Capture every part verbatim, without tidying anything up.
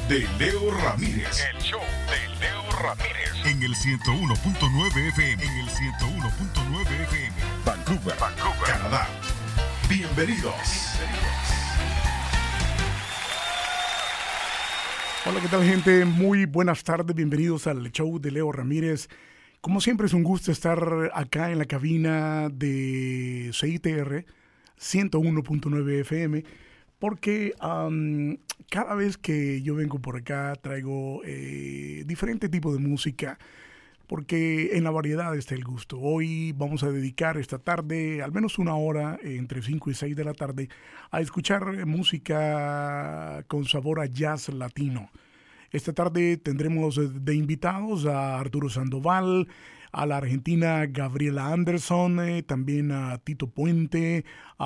de Leo Ramírez. El show de Leo Ramírez. En el ciento uno punto nueve F M. En el ciento uno punto nueve F M. Vancouver, Vancouver, Canadá. Bienvenidos. Hola, ¿qué tal, gente? Muy buenas tardes. Bienvenidos al show de Leo Ramírez. Como siempre, es un gusto estar acá en la cabina de C I T R ciento uno punto nueve F M, porque um, cada vez que yo vengo por acá traigo eh, diferente tipo de música, porque en la variedad está el gusto. Hoy vamos a dedicar esta tarde, al menos una hora, eh, entre cinco y seis de la tarde, a escuchar música con sabor a jazz latino. Esta tarde tendremos de invitados a Arturo Sandoval, a la argentina Gabriela Anderson, eh, también a Tito Puente,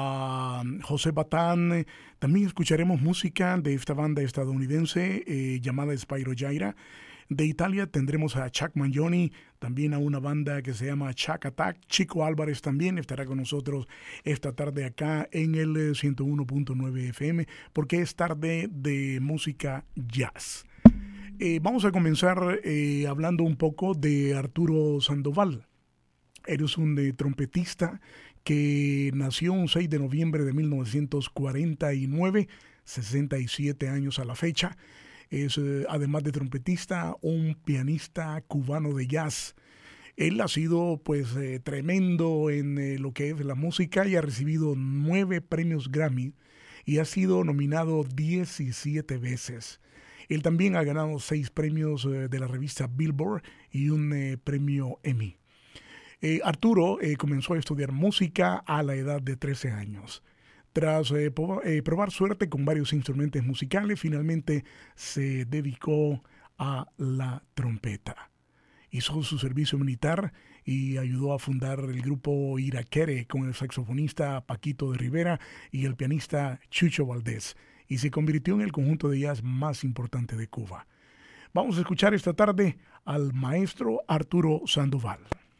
a José Batán. También escucharemos música de esta banda estadounidense eh, llamada Spyro Gyra. De Italia tendremos a Chuck Mangione, también a una banda que se llama Chuck Attack. Chico Álvarez también estará con nosotros esta tarde acá en el ciento uno punto nueve F M, porque es tarde de música jazz. Eh, vamos a comenzar eh, hablando un poco de Arturo Sandoval. Él es un eh, trompetista que nació un seis de noviembre de mil novecientos cuarenta y nueve, sesenta y siete años a la fecha. Es, eh, además de trompetista, un pianista cubano de jazz. Él ha sido pues eh, tremendo en eh, lo que es la música y ha recibido nueve premios Grammy y ha sido nominado diecisiete veces. Él también ha ganado seis premios eh, de la revista Billboard y un eh, premio Emmy. Eh, Arturo eh, comenzó a estudiar música a la edad de trece años. Tras eh, po- eh, probar suerte con varios instrumentos musicales, finalmente se dedicó a la trompeta. Hizo su servicio militar y ayudó a fundar el grupo Iraquere con el saxofonista Paquito de Rivera y el pianista Chucho Valdés, y se convirtió en el conjunto de jazz más importante de Cuba. Vamos a escuchar esta tarde al maestro Arturo Sandoval.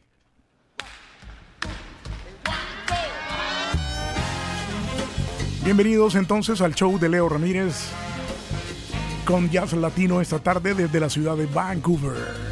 Bienvenidos entonces al show de Leo Ramírez con jazz latino esta tarde desde la ciudad de Vancouver.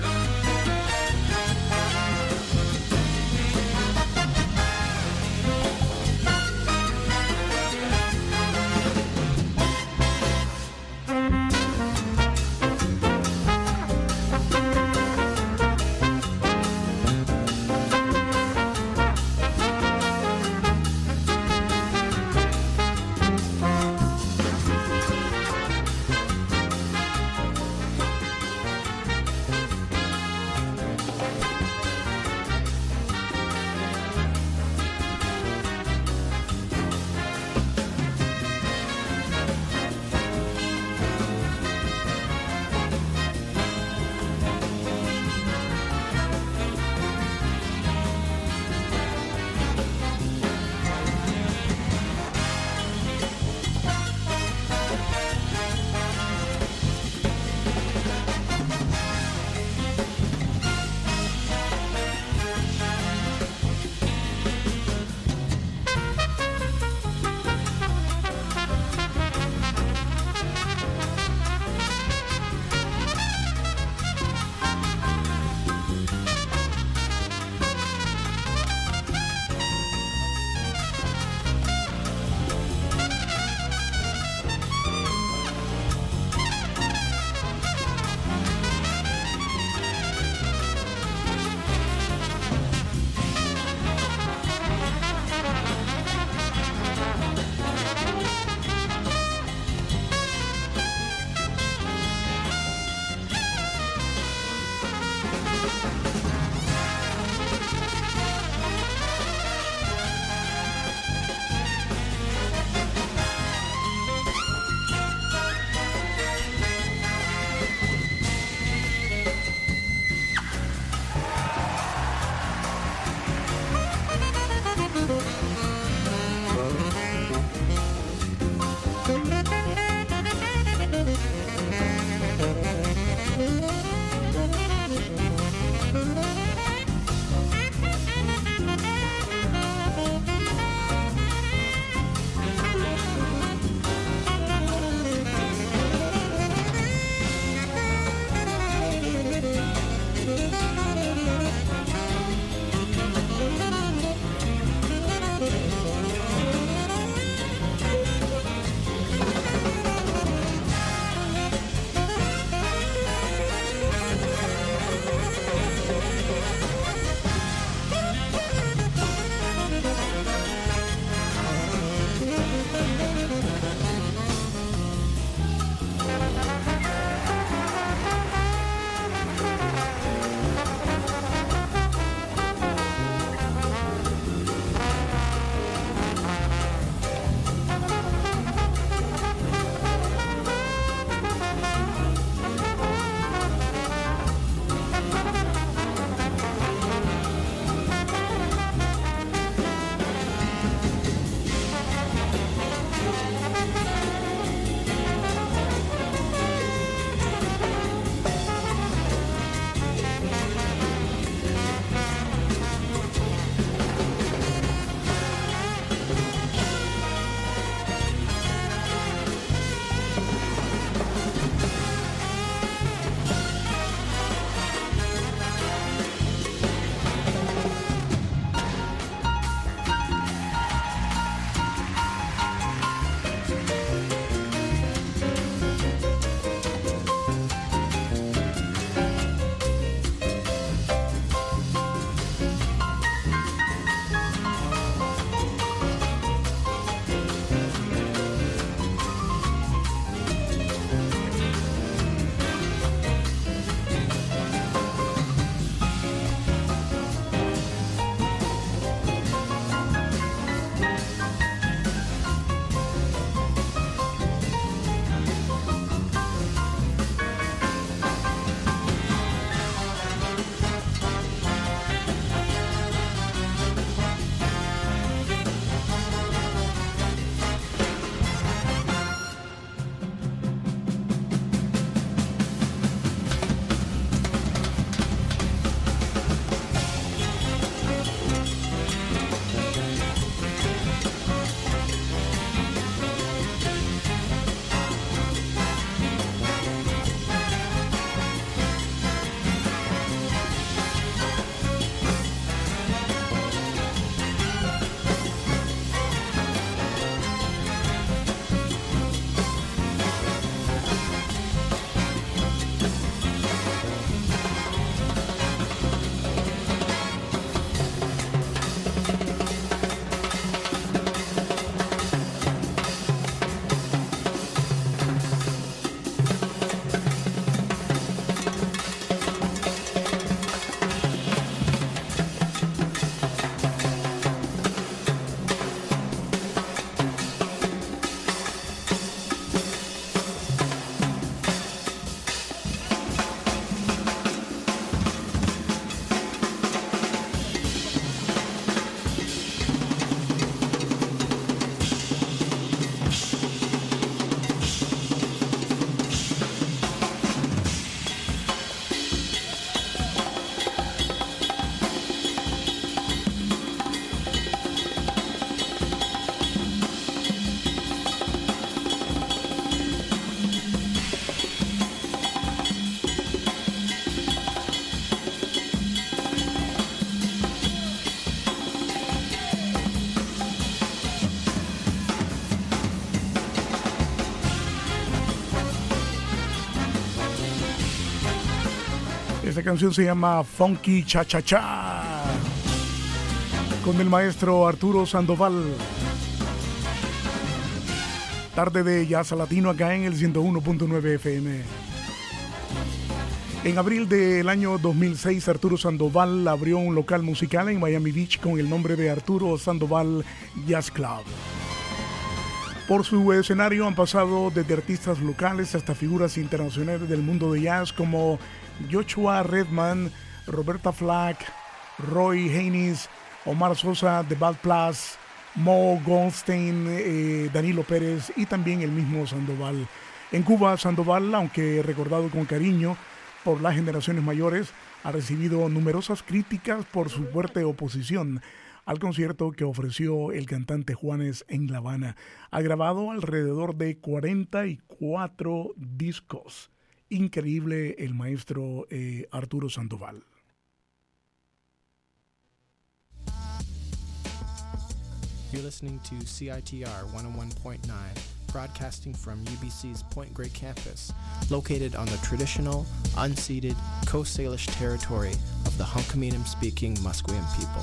Esta canción se llama Funky Cha Cha Cha, con el maestro Arturo Sandoval. Tarde de Jazz Latino acá en el ciento uno punto nueve F M. En abril del año dos mil seis, Arturo Sandoval abrió un local musical en Miami Beach con el nombre de Arturo Sandoval Jazz Club. Por su escenario han pasado desde artistas locales hasta figuras internacionales del mundo de jazz como Joshua Redman, Roberta Flack, Roy Haynes, Omar Sosa, The Bad Plus, Mo Goldstein, eh, Danilo Pérez y también el mismo Sandoval. En Cuba, Sandoval, aunque recordado con cariño por las generaciones mayores, ha recibido numerosas críticas por su fuerte oposición al concierto que ofreció el cantante Juanes en La Habana. Ha grabado alrededor de cuarenta y cuatro discos. Increíble el maestro eh, Arturo Sandoval. You're listening to C I T R one oh one point nine, broadcasting from U B C's Point Grey campus, located on the traditional, unceded Coast Salish territory of the Hunkaminam-speaking Musqueam people.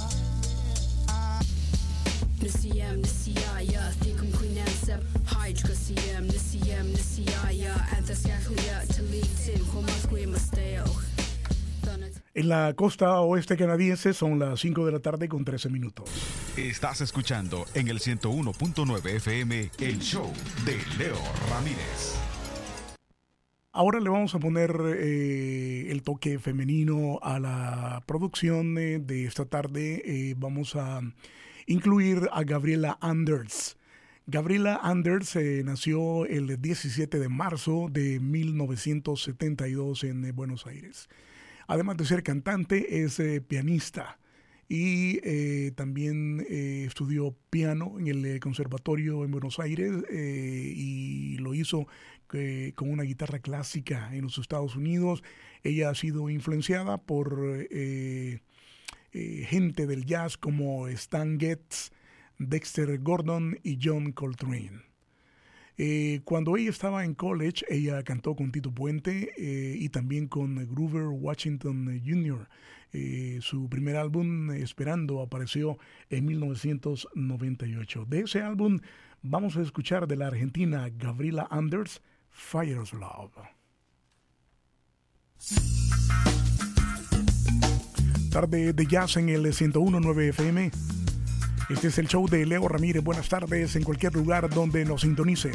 Nisiyam nisiyaya thikum queenansep hydra siyam nisiyam nisiyaya antasyaklia talitin homasque masteo. En la costa oeste canadiense son las cinco de la tarde con trece minutos. Estás escuchando en el ciento uno punto nueve F M el show de Leo Ramírez. Ahora le vamos a poner eh, el toque femenino a la producción eh, de esta tarde. Eh, vamos a incluir a Gabriela Anders. Gabriela Anders eh, nació el diecisiete de marzo de mil novecientos setenta y dos en eh, Buenos Aires. Además de ser cantante, es eh, pianista y eh, también eh, estudió piano en el eh, conservatorio en Buenos Aires eh, y lo hizo eh, con una guitarra clásica en los Estados Unidos. Ella ha sido influenciada por eh, eh, gente del jazz como Stan Getz, Dexter Gordon y John Coltrane. Eh, cuando ella estaba en college, ella cantó con Tito Puente eh, y también con Grover Washington junior Eh, su primer álbum, Esperando, apareció en mil novecientos noventa y ocho. De ese álbum vamos a escuchar de la argentina Gabriela Anders, Fire's Love. Tarde de jazz en el ciento uno punto nueve F M. Este es el show de Leo Ramírez. Buenas tardes en cualquier lugar donde nos sintonicen.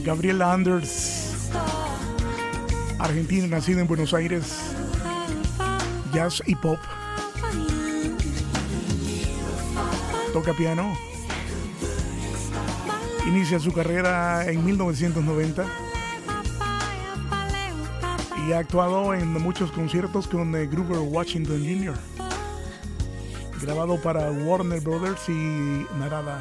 Gabriela Anders, argentina, nacida en Buenos Aires, jazz y pop. Toca piano. Inicia su carrera en mil novecientos noventa y ha actuado en muchos conciertos con eh, Grover Washington junior, grabado para Warner Brothers y Narada.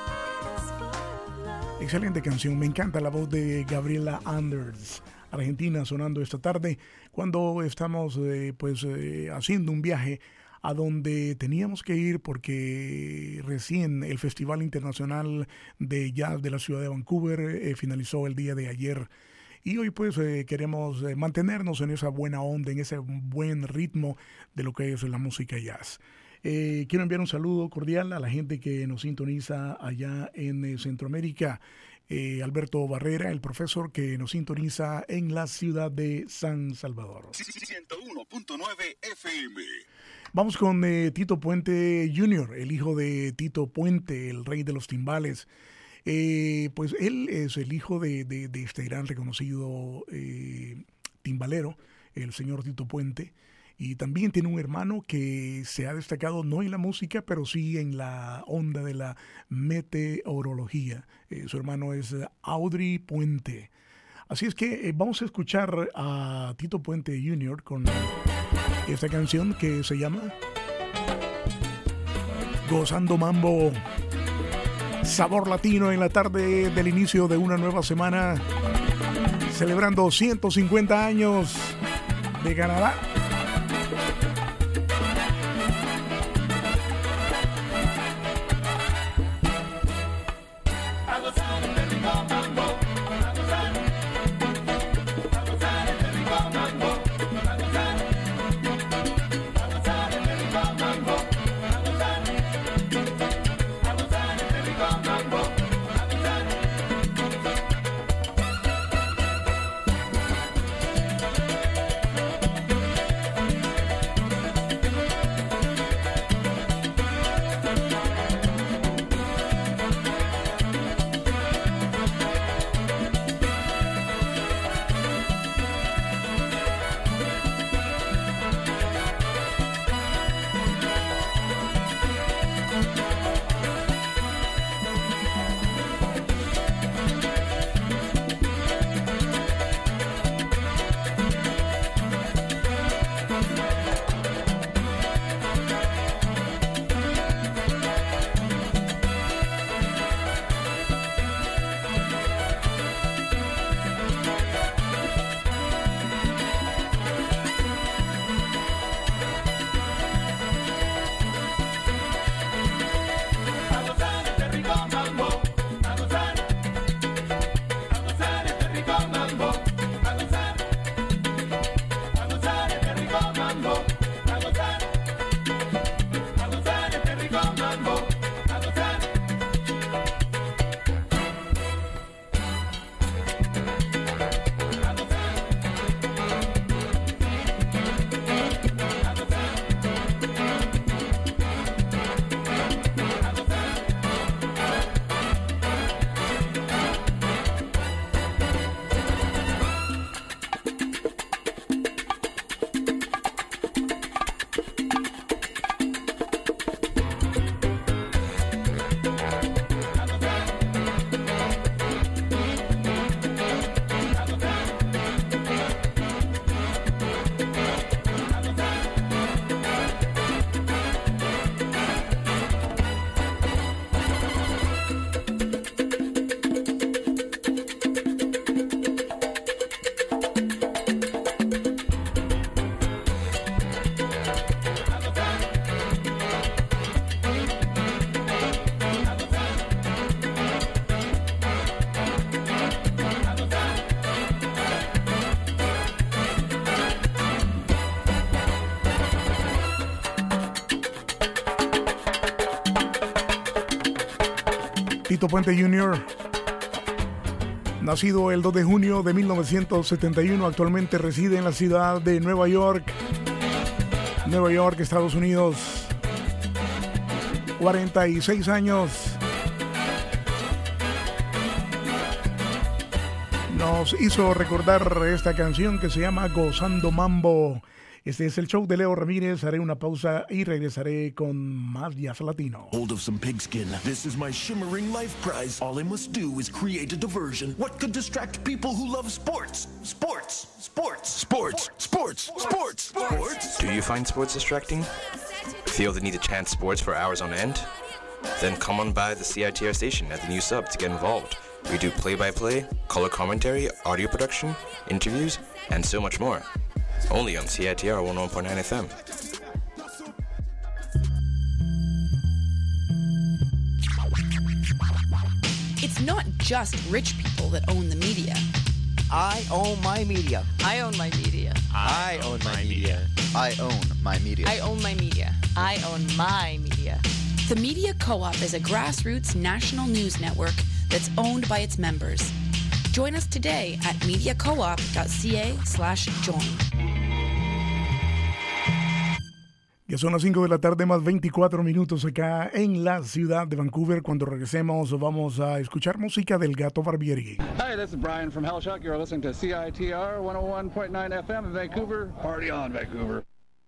Excelente canción, me encanta la voz de Gabriela Anders, argentina, sonando esta tarde cuando estamos eh, pues eh, haciendo un viaje a donde teníamos que ir porque recién el Festival Internacional de Jazz de la ciudad de Vancouver eh, finalizó el día de ayer. Y hoy pues eh, queremos eh, mantenernos en esa buena onda, en ese buen ritmo de lo que es la música jazz. Eh, quiero enviar un saludo cordial a la gente que nos sintoniza allá en eh, Centroamérica. Eh, Alberto Barrera, el profesor que nos sintoniza en la ciudad de San Salvador. ciento uno punto nueve F M. Vamos con eh, Tito Puente junior, el hijo de Tito Puente, el rey de los timbales. Eh, pues él es el hijo de, de, de este gran reconocido eh, timbalero, el señor Tito Puente. Y también tiene un hermano que se ha destacado no en la música, pero sí en la onda de la meteorología. Eh, su hermano es Audrey Puente. Así es que eh, vamos a escuchar a Tito Puente junior con esta canción que se llama Gozando Mambo. Sabor latino en la tarde del inicio de una nueva semana, celebrando ciento cincuenta años de Canadá. Tito Puente junior, nacido el dos de junio de mil novecientos setenta y uno, actualmente reside en la ciudad de Nueva York, Nueva York, Estados Unidos. cuarenta y seis años. nos hizo recordar esta canción que se llama Gozando Mambo. Este es el show de Leo Ramírez. Haré una pausa y regresaré con más jazz latino. Hold of some pigskin. This is my shimmering life prize. All I must do is create a diversion. What could distract people who love sports? Sports, sports, sports, sports, sports, sports. Do you find sports distracting? Feel the need to chant sports for hours on end? Then come on by the C I T R station at the new sub to get involved. We do play-by-play, color commentary, audio production, interviews, and so much more. Only on C I T R one oh one point nine F M. It's not just rich people that own the media. I own my media. I own my media. I own my media. I own my media. I own my media. I own my media. The Media Co-op is a grassroots national news network that's owned by its members. Join us today at mediacoop.ca slash join. Ya son las cinco de la tarde más veinticuatro minutos acá en la ciudad de Vancouver. Cuando regresemos vamos a escuchar música del Gato Barbieri. Hi, this is Brian from Hellshock. You're listening to C I T R one oh one point nine F M in Vancouver. Party on, Vancouver.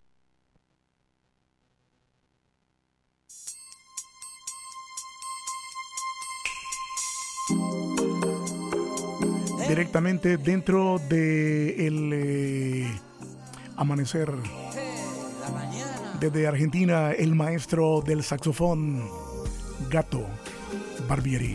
Directamente dentro de el eh, amanecer. Desde Argentina, el maestro del saxofón, Gato Barbieri.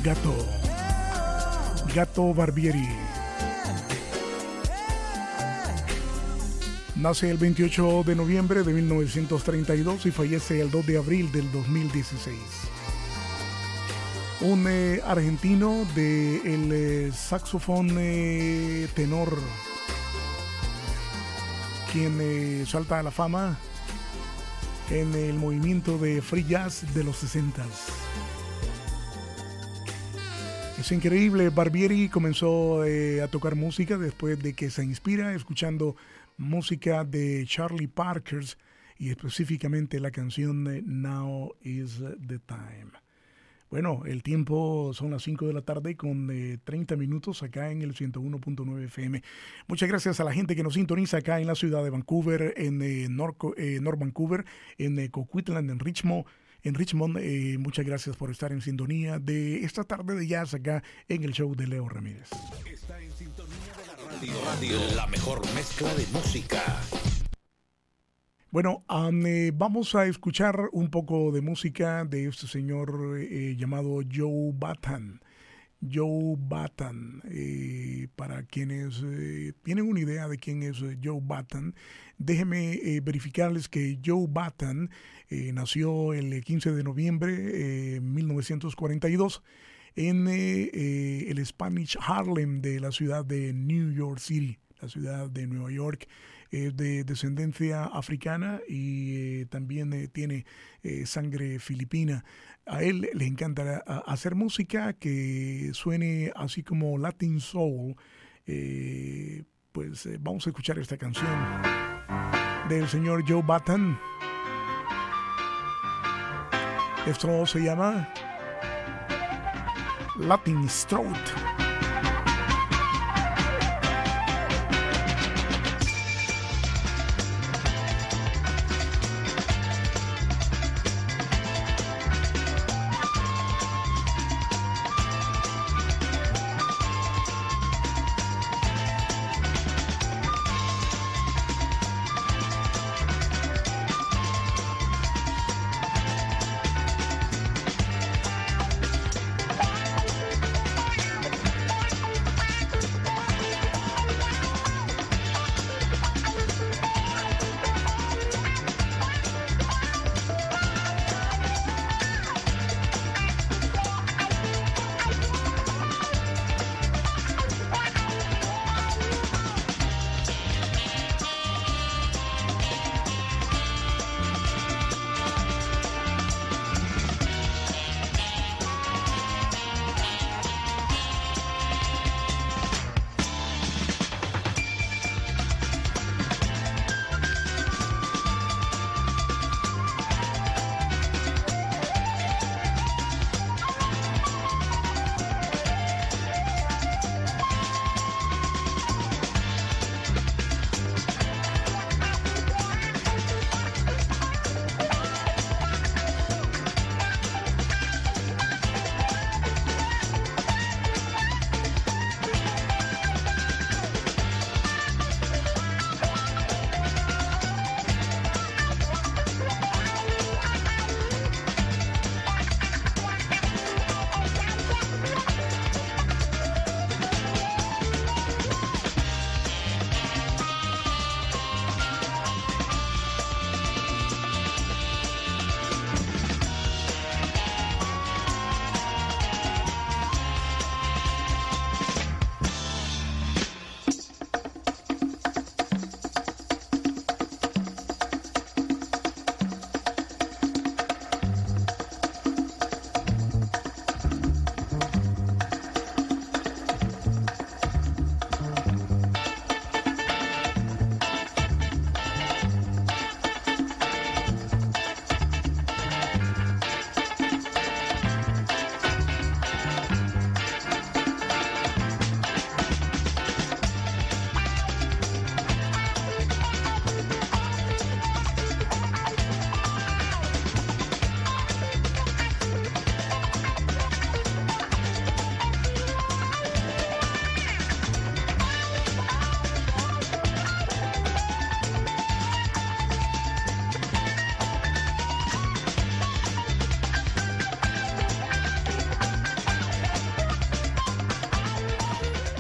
Gato. Gato Barbieri. Nace el veintiocho de noviembre de mil novecientos treinta y dos y fallece el dos de abril del dos mil dieciséis. Un eh, argentino de el eh, saxofón eh, tenor, quien eh, salta a la fama en el movimiento de free jazz de los sesentas. Es increíble, Barbieri comenzó eh, a tocar música después de que se inspira escuchando música de Charlie Parker y específicamente la canción de Now is the Time. Bueno, el tiempo son las cinco de la tarde con eh, treinta minutos acá en el ciento uno punto nueve F M. Muchas gracias a la gente que nos sintoniza acá en la ciudad de Vancouver, en eh, North, eh, North Vancouver, en eh, Coquitlam, en Richmond. En Richmond, eh, muchas gracias por estar en sintonía de esta tarde de jazz acá en el show de Leo Ramírez. Está en sintonía de la radio, radio, la mejor mezcla de música. Bueno, um, eh, vamos a escuchar un poco de música de este señor eh, llamado Joe Bataan. Joe Bataan, eh, para quienes eh, tienen una idea de quién es eh, Joe Bataan, déjenme eh, verificarles que Joe Bataan eh, nació el quince de noviembre de eh, mil novecientos cuarenta y dos en eh, eh, el Spanish Harlem de la ciudad de New York City, la ciudad de Nueva York. Eh, de descendencia africana y eh, también eh, tiene eh, sangre filipina. A él le encanta a, a hacer música que suene así como Latin Soul. Eh, pues eh, vamos a escuchar esta canción del señor Joe Bataan. Esto se llama Latin Strout.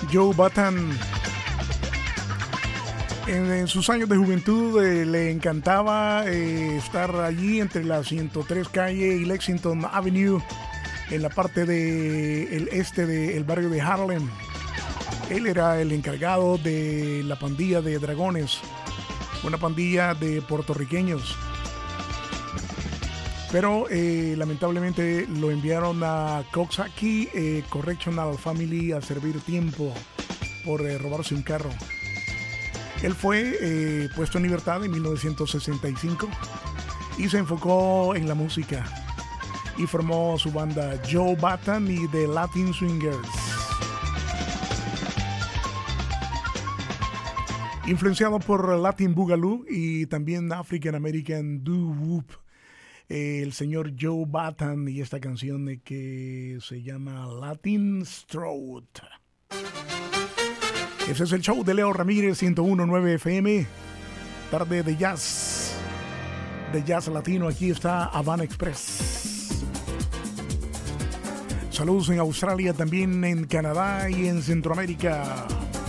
Joe Batan. En, en sus años de juventud eh, le encantaba eh, estar allí entre la ciento tres calle y Lexington Avenue, en la parte del este del barrio de Harlem. Él era el encargado de la pandilla de Dragones, una pandilla de puertorriqueños. Pero eh, lamentablemente lo enviaron a Coxsackie eh, Correctional Family a servir tiempo por eh, robarse un carro. Él fue eh, puesto en libertad en mil novecientos sesenta y cinco y se enfocó en la música y formó su banda Joe Batan y The Latin Swingers. Influenciado por Latin Boogaloo y también African American Doo-Wop, eh, el señor Joe Batan y esta canción que se llama Latin Strout. Ese es el show de Leo Ramírez, ciento uno punto nueve F M. Tarde de jazz, de jazz latino. Aquí está Havana Express. Saludos en Australia, también en Canadá y en Centroamérica.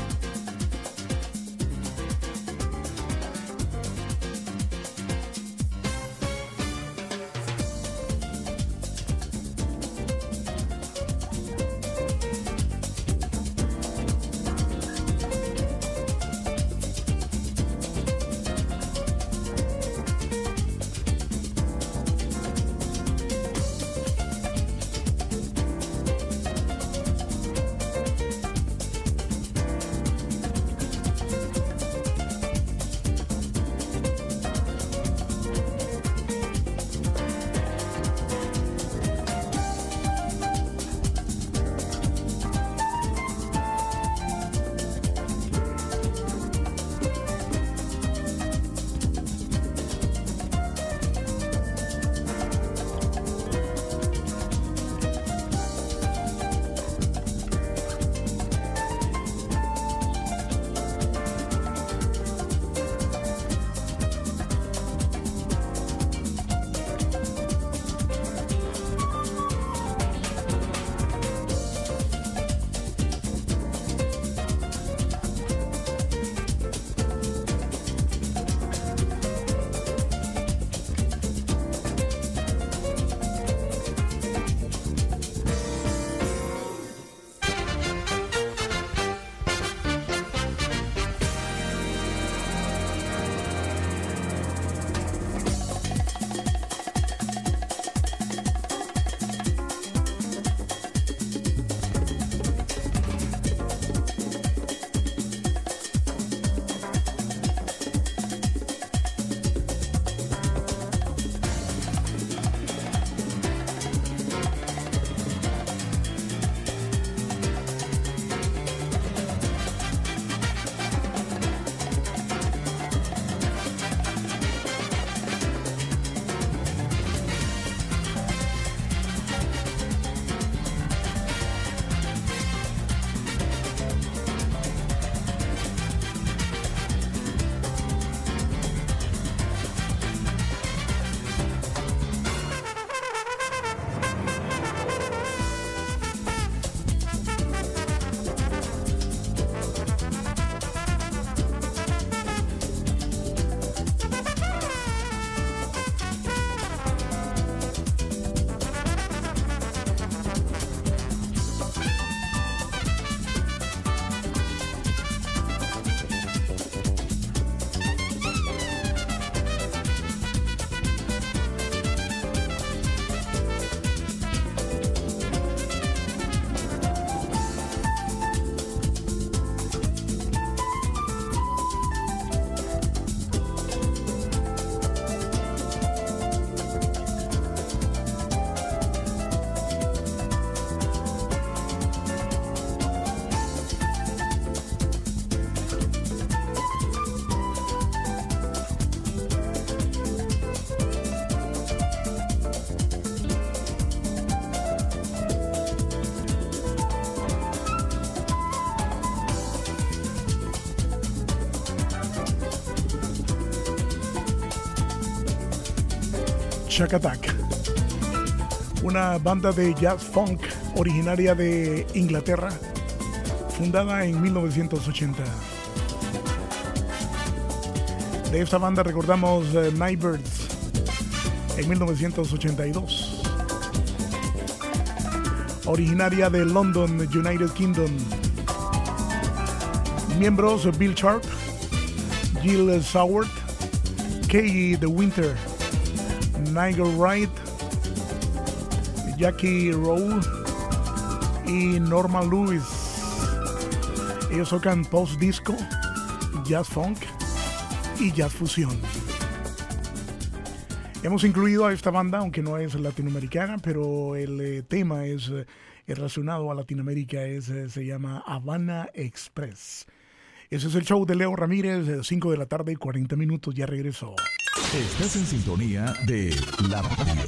Shack Attack, una banda de jazz funk originaria de Inglaterra, fundada en mil novecientos ochenta. De esta banda recordamos uh, Nightbirds en mil novecientos ochenta y dos. Originaria de London, United Kingdom. Miembros Bill Sharp, Jill Saward, Kay De Winter, Nigel Wright, Jackie Rowe y Norman Lewis. Ellos tocan post-disco, jazz funk y jazz fusión. Hemos incluido a esta banda, aunque no es latinoamericana, pero el eh, tema es eh, relacionado a Latinoamérica, es, eh, se llama Havana Express. Ese es el show de Leo Ramírez, cinco de la tarde, cuarenta minutos, ya regresó. Estás en sintonía de la radio.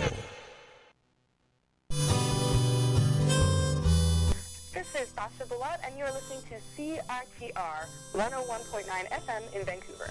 This is Sasha Bilot, and you're listening to C I T R one oh one point nine F M in Vancouver.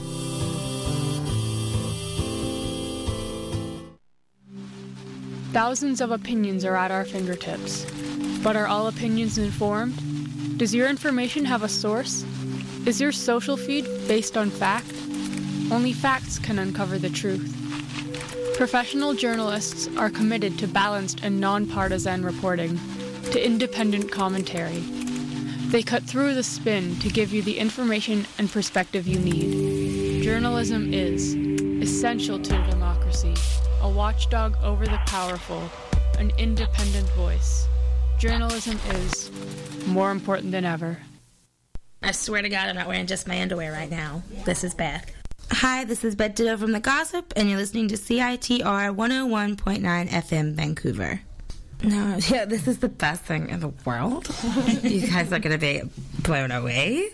Thousands of opinions are at our fingertips. But are all opinions informed? Does your information have a source? Is your social feed based on fact? Only facts can uncover the truth. Professional journalists are committed to balanced and non-partisan reporting, to independent commentary. They cut through the spin to give you the information and perspective you need. Journalism is essential to democracy, a watchdog over the powerful, an independent voice. Journalism is more important than ever. I swear to God, I'm not wearing just my underwear right now. This is Beth. Hi, this is Beth Ditto from The Gossip, and you're listening to C I T R one oh one point nine F M Vancouver. No, yeah, this is the best thing in the world. You guys are going to be blown away.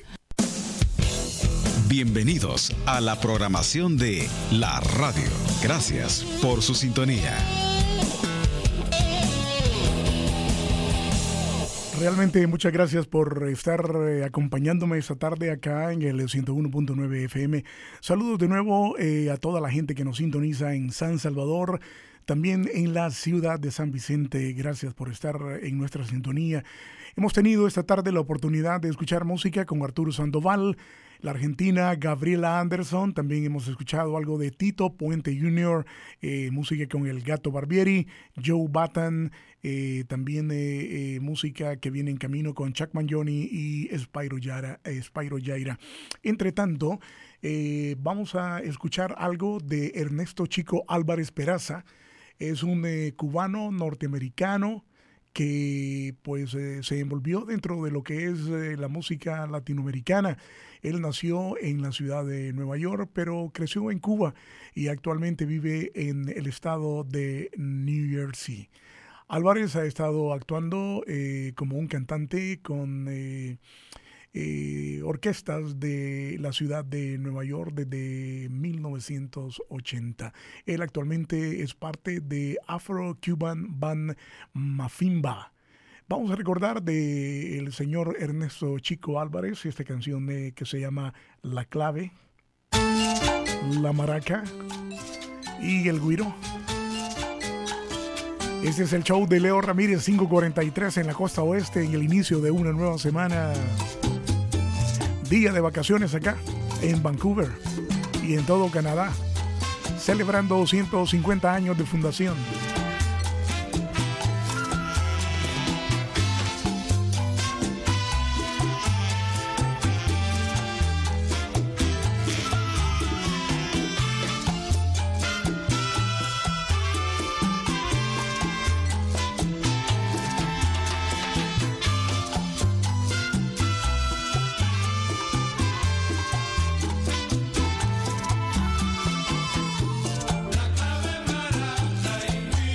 Bienvenidos a la programación de la radio. Gracias por su sintonía. Realmente muchas gracias por estar eh, acompañándome esta tarde acá en el ciento uno punto nueve F M. Saludos de nuevo eh, a toda la gente que nos sintoniza en San Salvador, también en la ciudad de San Vicente. Gracias por estar en nuestra sintonía. Hemos tenido esta tarde la oportunidad de escuchar música con Arturo Sandoval, la argentina Gabriela Anderson. También hemos escuchado algo de Tito Puente junior, eh, música con el Gato Barbieri, Joe Batan, eh, también eh, eh, música que viene en camino con Chuck Mangione y Spyro Gyra. Eh, Spyro Gyra. Entre tanto, eh, vamos a escuchar algo de Ernesto Chico Álvarez Peraza. Es un eh, cubano norteamericano que pues eh, se envolvió dentro de lo que es eh, la música latinoamericana. Él nació en la ciudad de Nueva York, pero creció en Cuba y actualmente vive en el estado de New Jersey. Álvarez ha estado actuando eh, como un cantante con eh, eh, orquestas de la ciudad de Nueva York desde mil novecientos ochenta. Él actualmente es parte de Afro-Cuban Band Mafimba. Vamos a recordar del señor Ernesto Chico Álvarez esta canción eh, que se llama La Clave, La Maraca y El Güiro. Este es el show de Leo Ramírez, cinco cuarenta y tres en la costa oeste, en el inicio de una nueva semana. Día de vacaciones acá en Vancouver y en todo Canadá, celebrando ciento cincuenta años de fundación. La clave maraca y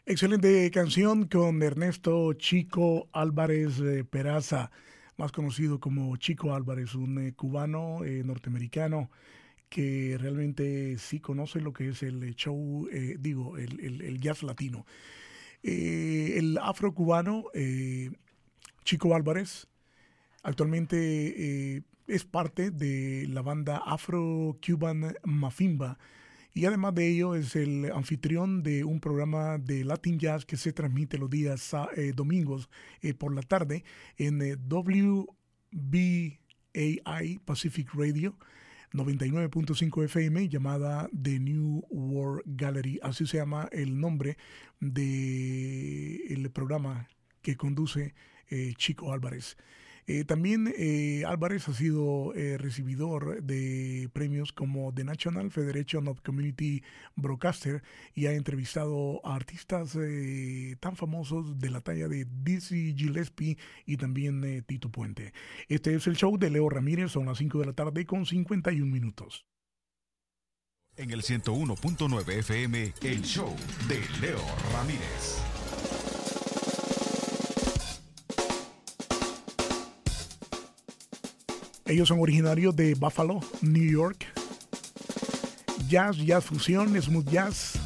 Excelente canción con Ernesto Chico Álvarez eh, Peraza, más conocido como Chico Álvarez, un eh, cubano eh, norteamericano que realmente sí conoce lo que es el show, eh, digo, el, el, el jazz latino. Eh, el afro-cubano eh, Chico Álvarez actualmente eh, es parte de la banda Afro-Cuban Mafimba, y además de ello es el anfitrión de un programa de Latin Jazz que se transmite los días eh, domingos eh, por la tarde en eh, W B A I Pacific Radio noventa y nueve punto cinco F M, llamada The New World Gallery. Así se llama el nombre del programa que conduce eh, Chico Álvarez. Eh, también eh, Álvarez ha sido eh, recibidor de premios como The National Federation of Community Broadcaster y ha entrevistado a artistas eh, tan famosos de la talla de Dizzy Gillespie y también eh, Tito Puente. Este es el show de Leo Ramírez, son las cinco de la tarde con cincuenta y un minutos. En el ciento uno punto nueve F M, el show de Leo Ramírez. Ellos son originarios de Buffalo, New York. Jazz, jazz fusión, smooth jazz.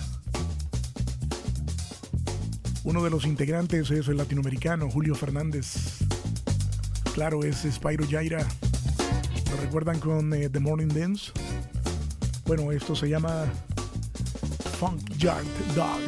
Uno de los integrantes es el latinoamericano Julio Fernández. Claro, es Spyro Gyra. ¿Lo recuerdan con eh, The Morning Dance? Bueno, esto se llama Funk Yard Dog.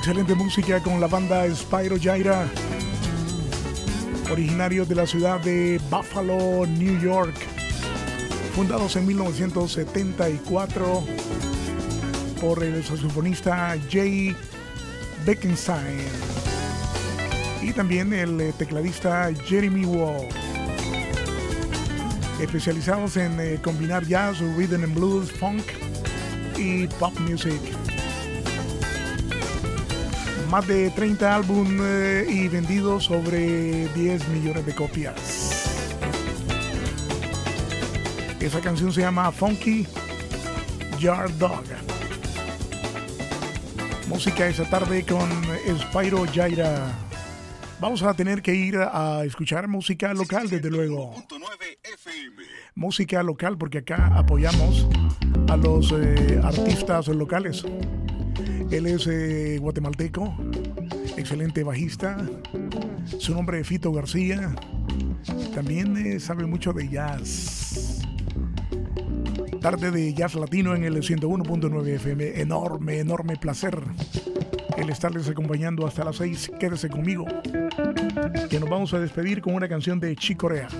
Excelente música con la banda Spyro Gyra, originarios de la ciudad de Buffalo, New York, fundados en mil novecientos setenta y cuatro por el saxofonista Jay Beckenstein y también el tecladista Jeremy Wall, especializados en eh, combinar jazz, rhythm and blues, funk y pop music. Más de treinta álbumes eh, y vendidos sobre diez millones de copias. Esa canción se llama Funky Yard Dog. Música esta tarde con Spyro Gyra. Vamos a tener que ir a escuchar música local, desde luego. Música local, porque acá apoyamos a los eh, artistas locales. Él es eh, guatemalteco, excelente bajista. Su nombre es Fito García. También eh, sabe mucho de jazz. Tarde de jazz latino en el ciento uno punto nueve F M. Enorme, enorme placer el estarles acompañando hasta las seis. Quédese conmigo, que nos vamos a despedir con una canción de Chick Corea.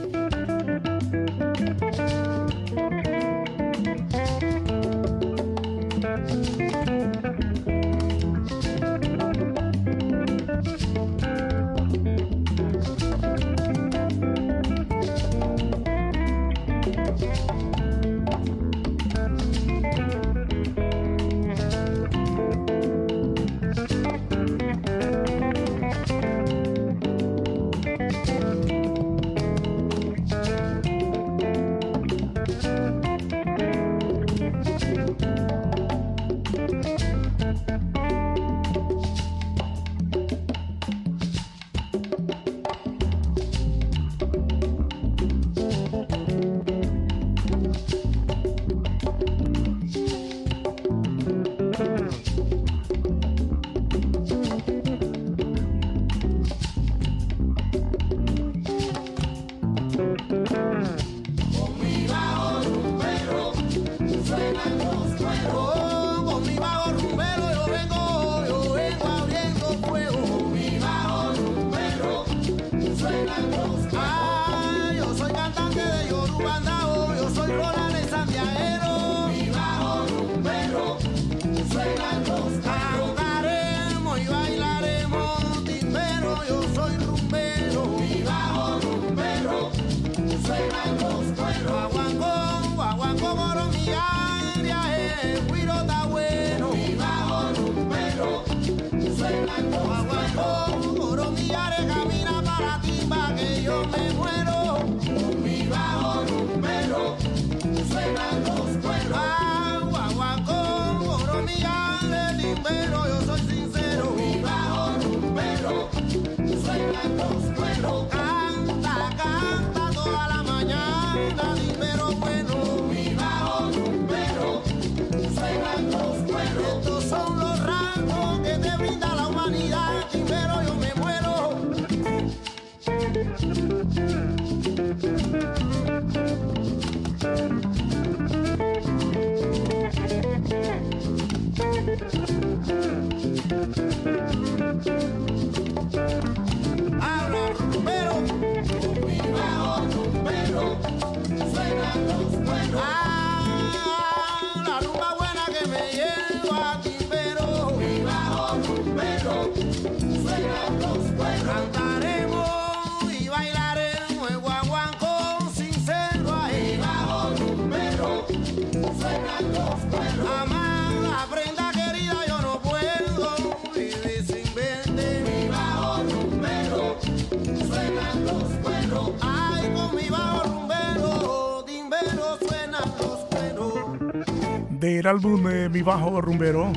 Del álbum eh, Mi Bajo Rumbero,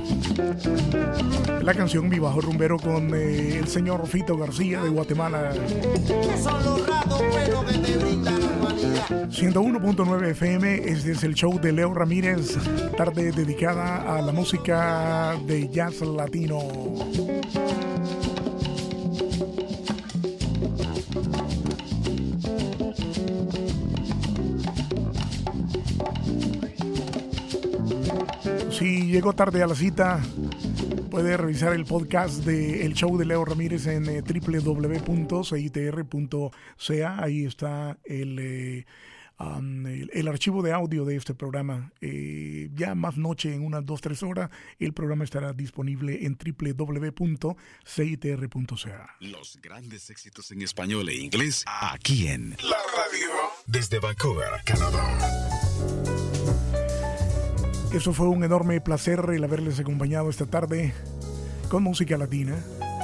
la canción Mi Bajo Rumbero con eh, el señor Fito García de Guatemala. ciento uno punto nueve F M, este es el show de Leo Ramírez, tarde dedicada a la música de jazz latino. Si llegó tarde a la cita, Puede revisar el podcast de El Show de Leo Ramírez en eh, doble u doble u doble u punto c i t r punto c a. Ahí está el, eh, um, el, el archivo de audio de este programa. Eh, ya más noche, en unas dos, tres horas, el programa estará disponible en doble u doble u doble u punto c i t r punto c a. Los grandes éxitos en español e inglés aquí en La Radio desde Vancouver, Canadá. Eso fue un enorme placer el haberles acompañado esta tarde con música latina.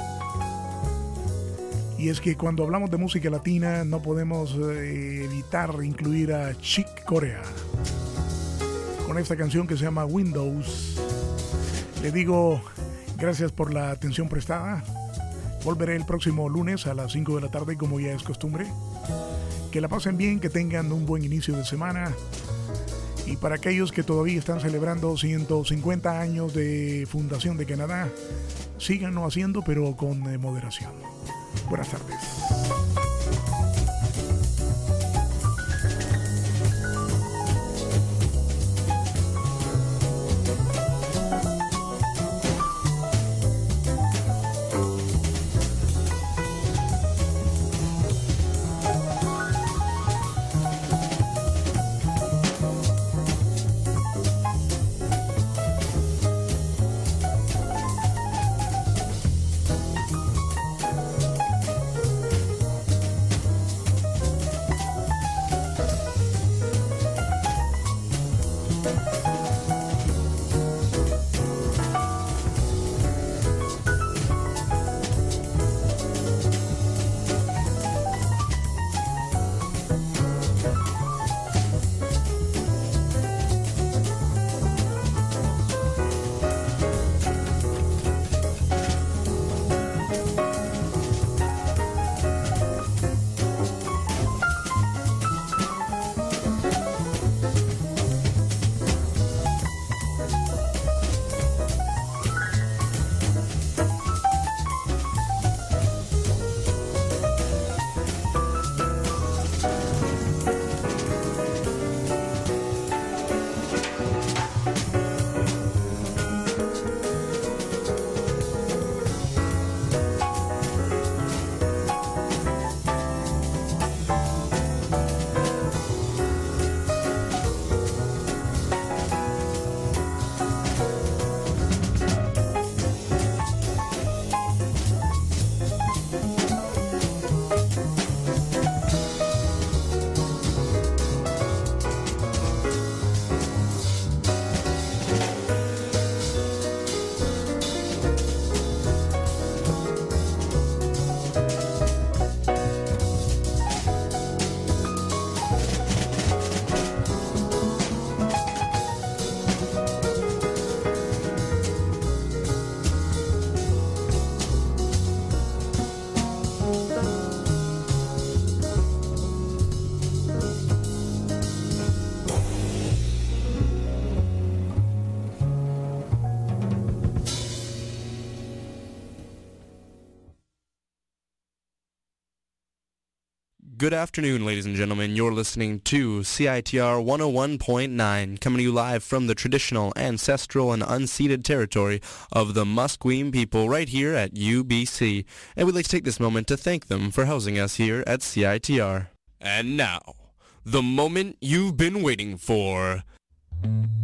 Y es que cuando hablamos de música latina no podemos eh, evitar incluir a Chick Corea con esta canción que se llama Windows. Le digo gracias por la atención prestada. Volveré el próximo lunes a las cinco de la tarde como ya es costumbre. Que la pasen bien, que tengan un buen inicio de semana. Y para aquellos que todavía están celebrando ciento cincuenta años de fundación de Canadá, síganlo haciendo, pero con eh, moderación. Buenas tardes. Good afternoon, ladies and gentlemen. You're listening to C I T R one oh one point nine, coming to you live from the traditional, ancestral, and unceded territory of the Musqueam people right here at U B C. And we'd like to take this moment to thank them for housing us here at C I T R. And now, the moment you've been waiting for.